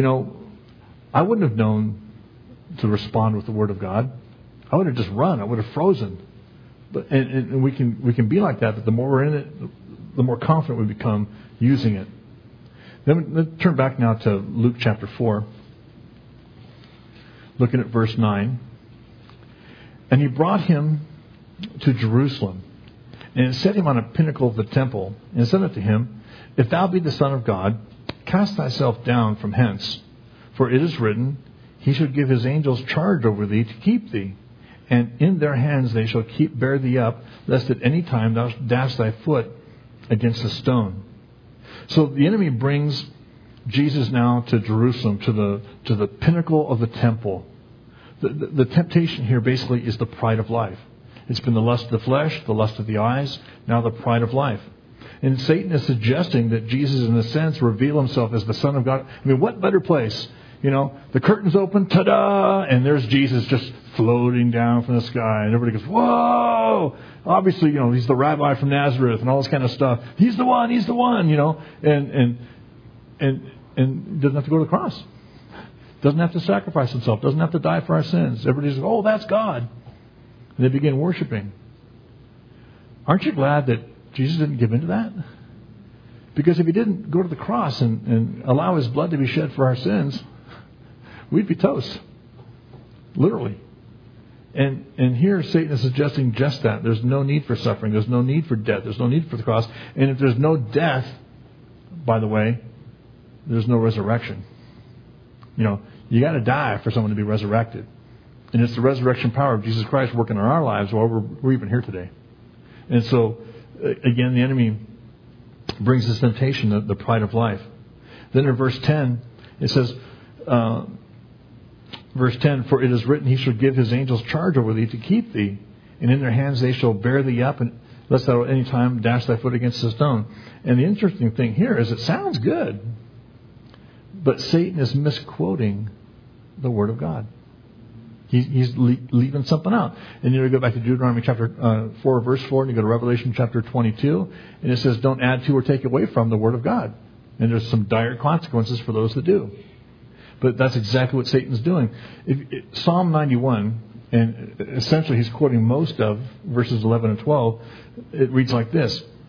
I wouldn't have known to respond with the Word of God. I would have just run. I would have frozen. But and we can be like that, but the more we're in it, the more confident we become using it. Then let's turn back now to Luke chapter 4. Looking at verse 9. And he brought him to Jerusalem, and set him on a pinnacle of the temple, and said unto him, If thou be the Son of God, cast thyself down from hence. For it is written, He shall give His angels charge over thee to keep thee. And in their hands they shall bear thee up, lest at any time thou dash thy foot against a stone. So the enemy brings Jesus now to Jerusalem, to the pinnacle of the temple. The temptation here basically is the pride of life. It's been the lust of the flesh, the lust of the eyes, now the pride of life. And Satan is suggesting that Jesus, in a sense, reveal Himself as the Son of God. I mean, what better place? The curtains open, ta-da, and there's Jesus just floating down from the sky. And everybody goes, whoa! Obviously, He's the rabbi from Nazareth and all this kind of stuff. He's the one, and doesn't have to go to the cross. Doesn't have to sacrifice Himself. Doesn't have to die for our sins. Everybody's like, oh, that's God. And they begin worshiping. Aren't you glad that Jesus didn't give in to that? Because if He didn't go to the cross and allow His blood to be shed for our sins, we'd be toast. Literally. And here Satan is suggesting just that. There's no need for suffering. There's no need for death. There's no need for the cross. And if there's no death, by the way, there's no resurrection. You got to die for someone to be resurrected. And it's the resurrection power of Jesus Christ working in our lives while we're even here today. And so, again, the enemy brings this temptation, the pride of life. Then in verse 10, it says, verse 10, For it is written, He shall give His angels charge over thee to keep thee. And in their hands they shall bear thee up, and lest thou at any time dash thy foot against a stone. And the interesting thing here is it sounds good. But Satan is misquoting the Word of God. He's leaving something out. And you go back to Deuteronomy chapter 4, verse 4, and you go to Revelation chapter 22, and it says, don't add to or take away from the Word of God. And there's some dire consequences for those that do. But that's exactly what Satan's doing. Psalm 91, and essentially he's quoting most of verses 11 and 12, it reads like this.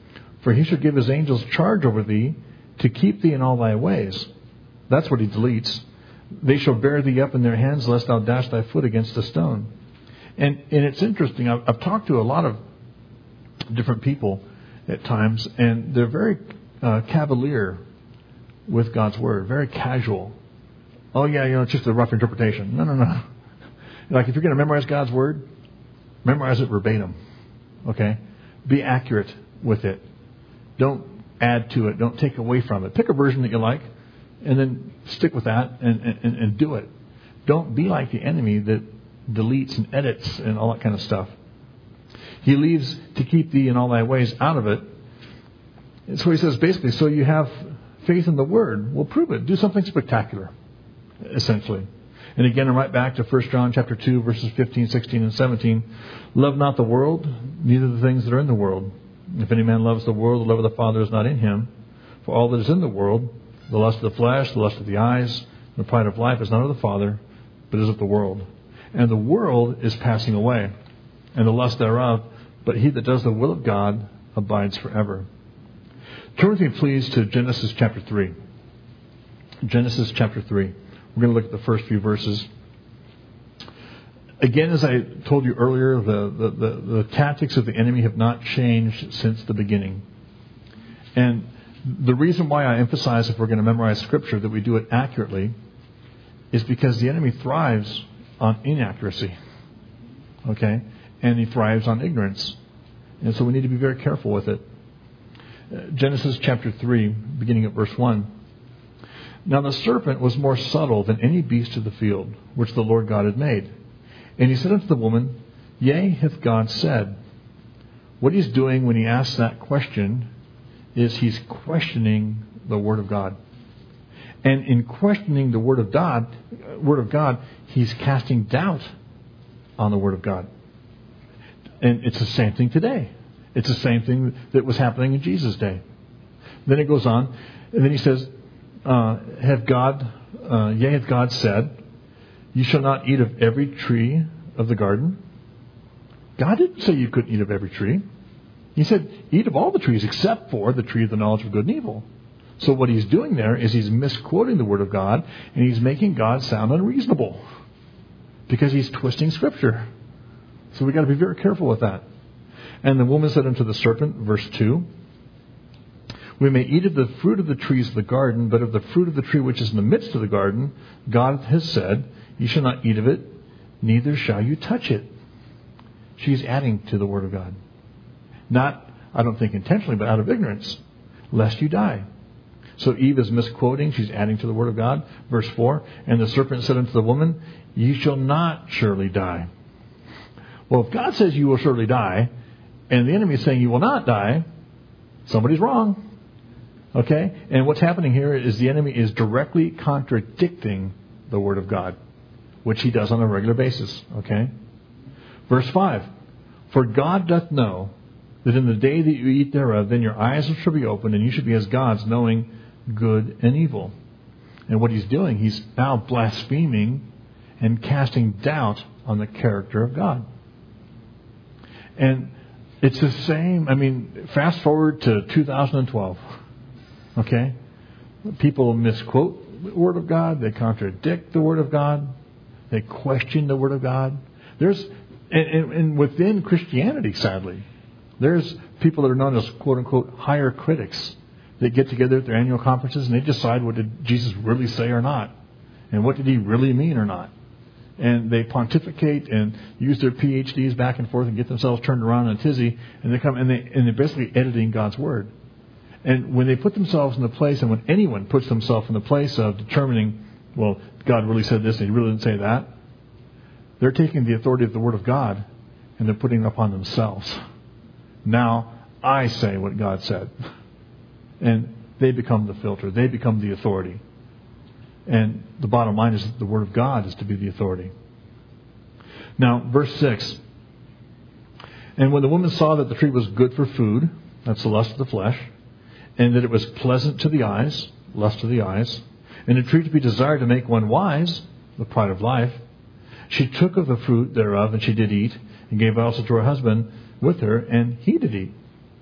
For he shall give his angels charge over thee, to keep thee in all thy ways. That's what he deletes. They shall bear thee up in their hands, lest thou dash thy foot against a stone. And it's interesting. I've talked to a lot of different people at times, and they're very cavalier with God's Word, very casual. Oh, yeah, it's just a rough interpretation. No. Like, if you're going to memorize God's Word, memorize it verbatim. Okay? Be accurate with it. Don't add to it. Don't take away from it. Pick a version that you like, and then stick with that and do it. Don't be like the enemy that deletes and edits and all that kind of stuff. He leaves to keep thee in all thy ways out of it. And so he says, basically, so you have faith in the Word. Well, prove it. Do something spectacular, essentially. And again, I'm right back to 1 John chapter 2, verses 15, 16, and 17. Love not the world, neither the things that are in the world. If any man loves the world, the love of the Father is not in him. For all that is in the world, the lust of the flesh, the lust of the eyes, and the pride of life is not of the Father, but is of the world. And the world is passing away, and the lust thereof, but he that does the will of God abides forever. Turn with me, please, to Genesis chapter 3. Genesis chapter 3. We're going to look at the first few verses. Again, as I told you earlier, the tactics of the enemy have not changed since the beginning. And the reason why I emphasize, if we're going to memorize Scripture, that we do it accurately is because the enemy thrives on inaccuracy. Okay? And he thrives on ignorance. And so we need to be very careful with it. Genesis chapter 3, beginning at verse 1. Now the serpent was more subtle than any beast of the field, which the Lord God had made. And he said unto the woman, Yea, hath God said. What he's doing when he asks that question is he's questioning the Word of God. And in questioning the Word of God, he's casting doubt on the Word of God. And it's the same thing today. It's the same thing that was happening in Jesus' day. Then it goes on, and then he says, hath God said, You shall not eat of every tree of the garden? God didn't say you couldn't eat of every tree. He said, eat of all the trees except for the tree of the knowledge of good and evil. So what he's doing there is he's misquoting the Word of God, and he's making God sound unreasonable because he's twisting Scripture. So we've got to be very careful with that. And the woman said unto the serpent, verse 2, We may eat of the fruit of the trees of the garden, but of the fruit of the tree which is in the midst of the garden, God has said, You shall not eat of it, neither shall you touch it. She's adding to the Word of God. Not, I don't think intentionally, but out of ignorance, lest you die. So Eve is misquoting. She's adding to the Word of God. Verse 4, And the serpent said unto the woman, Ye shall not surely die. Well, if God says you will surely die, and the enemy is saying you will not die, somebody's wrong. Okay? And what's happening here is the enemy is directly contradicting the Word of God, which he does on a regular basis. Okay? Verse 5, For God doth know that in the day that you eat thereof, then your eyes shall be opened, and you shall be as gods, knowing good and evil. And what he's doing, he's now blaspheming and casting doubt on the character of God. And it's the same, fast forward to 2012. Okay? People misquote the Word of God. They contradict the Word of God. They question the Word of God. And within Christianity, sadly, there's people that are known as, quote-unquote, higher critics that get together at their annual conferences and they decide what did Jesus really say or not. And what did he really mean or not. And they pontificate and use their PhDs back and forth and get themselves turned around in a tizzy. And they come and they're basically editing God's Word. And when they put themselves in the place, and when anyone puts themselves in the place of determining, well, God really said this and he really didn't say that, they're taking the authority of the Word of God and they're putting it upon themselves. Now, I say what God said. And they become the filter. They become the authority. And the bottom line is that the Word of God is to be the authority. Now, verse 6. And when the woman saw that the tree was good for food, that's the lust of the flesh, and that it was pleasant to the eyes, lust of the eyes, and a tree to be desired to make one wise, the pride of life, she took of the fruit thereof, and she did eat, and gave also to her husband with her, and he did eat.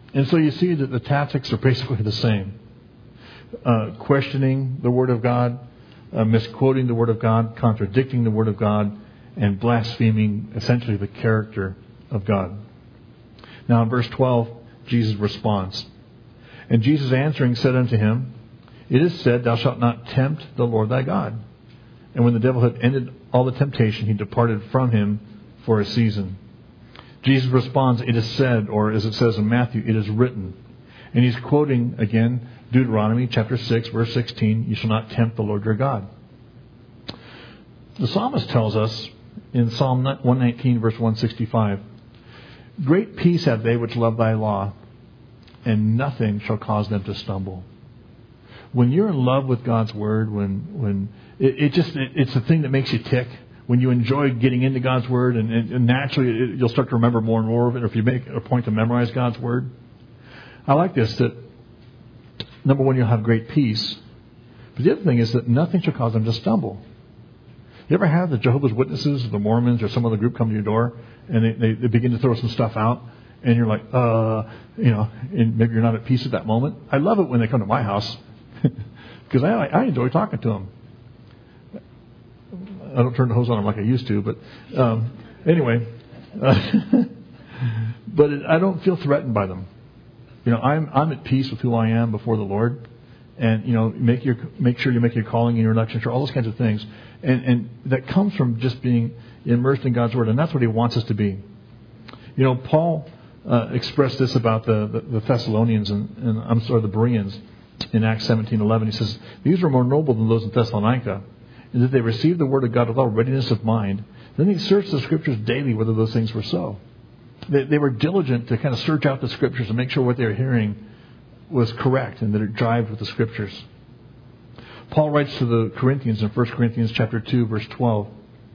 And so you see that the tactics are basically the same. Questioning the Word of God, misquoting the Word of God, contradicting the Word of God, and blaspheming essentially the character of God. Now in verse 12, Jesus responds. And Jesus answering said unto him, It is said, Thou shalt not tempt the Lord thy God. And when the devil had ended all the temptation, he departed from him for a season. Jesus responds, It is said, or as it says in Matthew, it is written. And he's quoting again Deuteronomy chapter 6, verse 16, You shall not tempt the Lord your God. The psalmist tells us in Psalm 119, verse 165, Great peace have they which love thy law, and nothing shall cause them to stumble. When you're in love with God's Word, when it's the thing that makes you tick, when you enjoy getting into God's Word, and naturally you'll start to remember more and more of it, or if you make a point to memorize God's Word. I like this, that number one, you'll have great peace. But the other thing is that nothing shall cause them to stumble. You ever have the Jehovah's Witnesses, or the Mormons, or some other group come to your door, and they begin to throw some stuff out, and you're like, and maybe you're not at peace at that moment. I love it when they come to my house, because I enjoy talking to them. I don't turn the hose on them like I used to, but anyway. But I don't feel threatened by them. I'm at peace with who I am before the Lord, and make sure you make your calling and your election sure, all those kinds of things, and that comes from just being immersed in God's Word, and that's what He wants us to be. Paul expressed this about the Thessalonians and the Bereans in Acts 17:11. He says, These were more noble than those in Thessalonica, in that they received the Word of God with all readiness of mind. Then they searched the Scriptures daily whether those things were so. They were diligent to kind of search out the Scriptures and make sure what they were hearing was correct and that it jived with the Scriptures. Paul writes to the Corinthians in 1 Corinthians chapter 2, verse 12.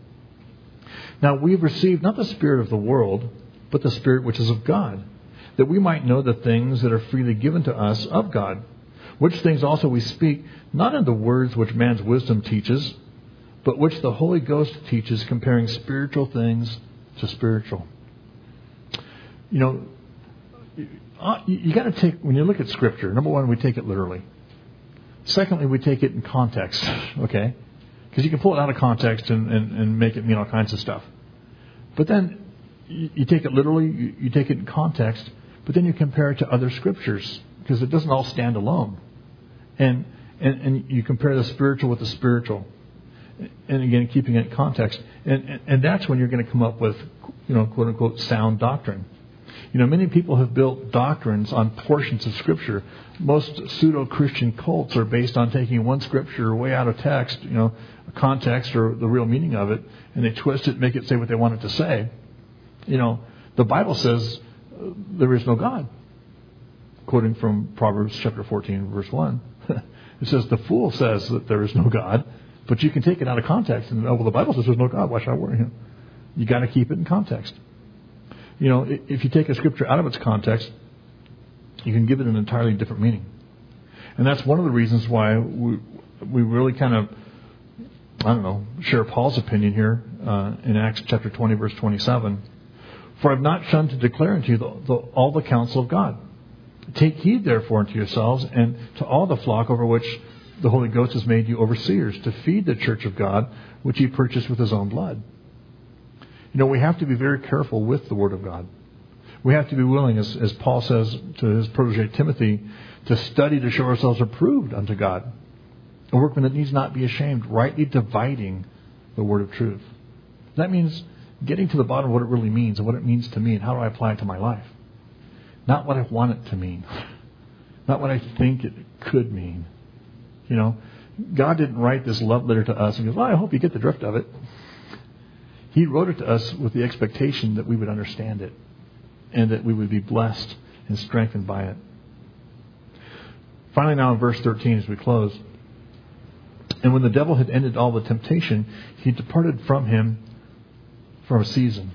Now we've received not the spirit of the world, but the Spirit which is of God, that we might know the things that are freely given to us of God, which things also we speak, not in the words which man's wisdom teaches, but which the Holy Ghost teaches, comparing spiritual things to spiritual. You got to take, when you look at Scripture, number one, we take it literally. Secondly, we take it in context, okay? Because you can pull it out of context and make it mean all kinds of stuff. But then you take it literally, you take it in context, but then you compare it to other Scriptures, because it doesn't all stand alone. And you compare the spiritual with the spiritual. And again, keeping it in context. And that's when you're going to come up with, quote unquote, sound doctrine. Many people have built doctrines on portions of Scripture. Most pseudo-Christian cults are based on taking one Scripture way out of text, context or the real meaning of it, and they twist it, make it say what they want it to say. The Bible says there is no God. Quoting from Proverbs chapter 14, verse 1. It says, the fool says that there is no God, but you can take it out of context and, the Bible says there's no God. Why should I worry? You got to keep it in context. If you take a Scripture out of its context, you can give it an entirely different meaning. And that's one of the reasons why we really kind of, share Paul's opinion here in Acts chapter 20, verse 27. For I have not shunned to declare unto you all the counsel of God. Take heed therefore unto yourselves and to all the flock over which the Holy Ghost has made you overseers, to feed the church of God, which He purchased with His own blood. We have to be very careful with the Word of God. We have to be willing, as Paul says to his protege Timothy, to study to show ourselves approved unto God. A workman that needs not be ashamed, rightly dividing the word of truth. That means getting to the bottom of what it really means and what it means to me and how do I apply it to my life. Not what I want it to mean. Not what I think it could mean. God didn't write this love letter to us and goes, well, I hope you get the drift of it. He wrote it to us with the expectation that we would understand it and that we would be blessed and strengthened by it. Finally, now in verse 13 as we close. And when the devil had ended all the temptation, he departed from him for a season.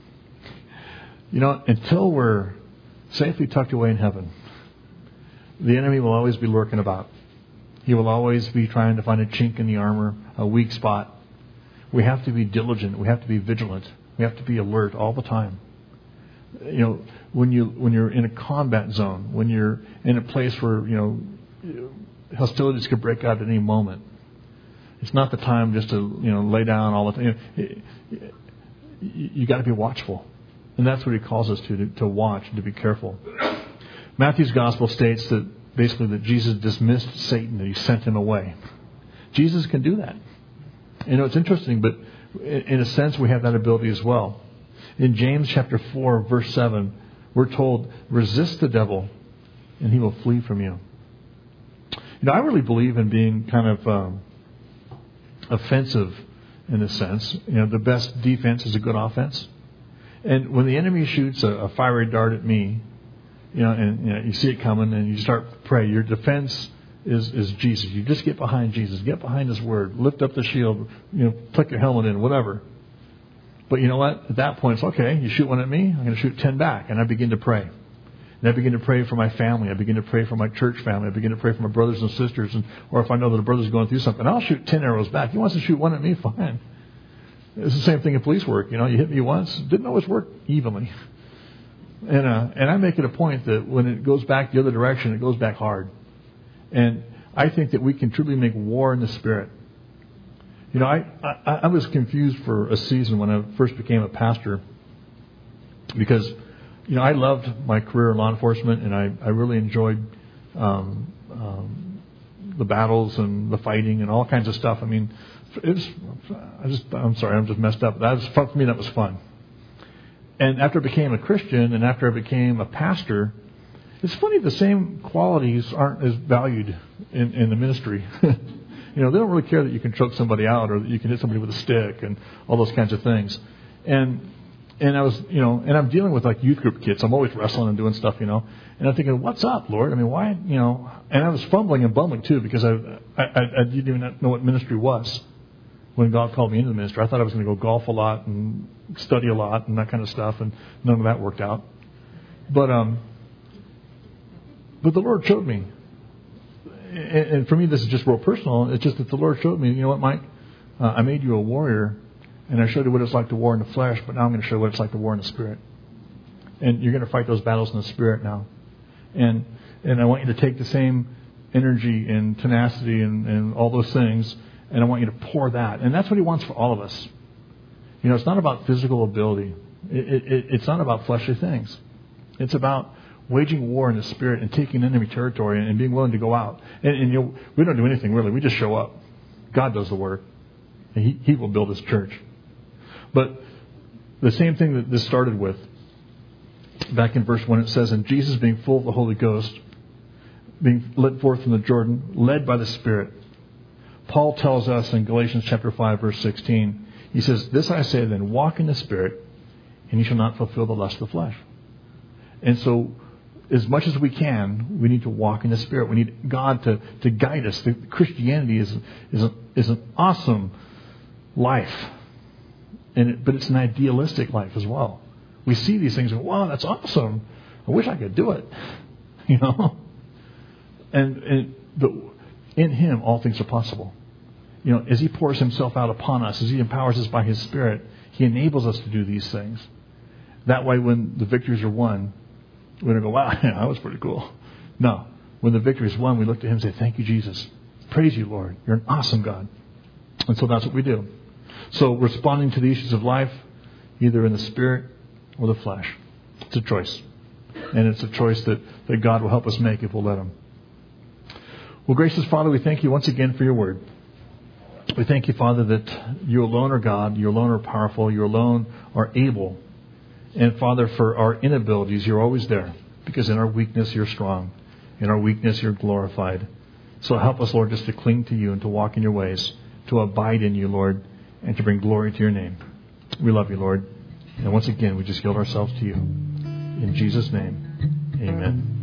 Until we're safely tucked away in heaven, the enemy will always be lurking about. He will always be trying to find a chink in the armor, a weak spot. We have to be diligent. We have to be vigilant. We have to be alert all the time. When you're in a combat zone, when you're in a place where, hostilities could break out at any moment. It's not the time just to, lay down all the time. You got to be watchful. And that's what he calls us to watch and to be careful. Matthew's gospel states that basically that Jesus dismissed Satan, that he sent him away. Jesus can do that. It's interesting, but in a sense we have that ability as well. In James chapter 4, verse 7, we're told, resist the devil and he will flee from you. I really believe in being kind of offensive in a sense. The best defense is a good offense. And when the enemy shoots a fiery dart at me, and you see it coming and you start to pray, your defense is Jesus. You just get behind Jesus, get behind His Word, lift up the shield, tuck your helmet in, whatever. But you know what? At that point, it's okay. You shoot one at me, I'm going to shoot 10 back. And I begin to pray. And I begin to pray for my family. I begin to pray for my church family. I begin to pray for my brothers and sisters. Or if I know that a brother's going through something, I'll shoot 10 arrows back. He wants to shoot one at me, fine. It's the same thing in police work. You hit me once, didn't always work evenly. And I make it a point that when it goes back the other direction, it goes back hard. And I think that we can truly make war in the Spirit. I was confused for a season when I first became a pastor because, I loved my career in law enforcement and I really enjoyed the battles and the fighting and all kinds of stuff. I'm sorry, I'm just messed up. That was fun for me. That was fun. And after I became a Christian and after I became a pastor, it's funny, the same qualities aren't as valued in the ministry. They don't really care that you can choke somebody out or that you can hit somebody with a stick and all those kinds of things. And I was, and I'm dealing with like youth group kids. I'm always wrestling and doing stuff, and I'm thinking, what's up, Lord? Why, and I was fumbling and bumbling too because I didn't even know what ministry was when God called me into the ministry. I thought I was going to go golf a lot and study a lot and that kind of stuff, and none of that worked out. But the Lord showed me. And for me, this is just real personal. It's just that the Lord showed me, Mike? I made you a warrior, and I showed you what it's like to war in the flesh, but now I'm going to show you what it's like to war in the Spirit. And you're going to fight those battles in the Spirit now. And I want you to take the same energy and tenacity and all those things, and I want you to pour that. And that's what He wants for all of us. It's not about physical ability. It's not about fleshly things. It's about waging war in the Spirit and taking enemy territory and being willing to go out. And we don't do anything really. We just show up. God does the work. And He will build His church. But the same thing that this started with, back in verse 1, it says, and Jesus being full of the Holy Ghost, being led forth from the Jordan, led by the Spirit. Paul tells us in Galatians chapter 5, verse 16, he says, this I say then, walk in the Spirit, and you shall not fulfill the lust of the flesh. And so, as much as we can, we need to walk in the Spirit. We need God to guide us. Christianity is an awesome life. But it's an idealistic life as well. We see these things and wow, that's awesome. I wish I could do it. But in Him all things are possible. As He pours Himself out upon us, as He empowers us by His Spirit, He enables us to do these things. That way when the victories are won, we don't go, wow, that was pretty cool. No. When the victory is won, we look to Him and say, thank you, Jesus. Praise you, Lord. You're an awesome God. And so that's what we do. So responding to the issues of life, either in the Spirit or the flesh. It's a choice. And it's a choice that God will help us make if we'll let Him. Well, gracious Father, we thank You once again for Your Word. We thank You, Father, that You alone are God. You alone are powerful. You alone are able. And Father, for our inabilities, You're always there. Because in our weakness, You're strong. In our weakness, You're glorified. So help us, Lord, just to cling to You and to walk in Your ways. To abide in You, Lord. And to bring glory to Your name. We love You, Lord. And once again, we just yield ourselves to You. In Jesus' name, amen.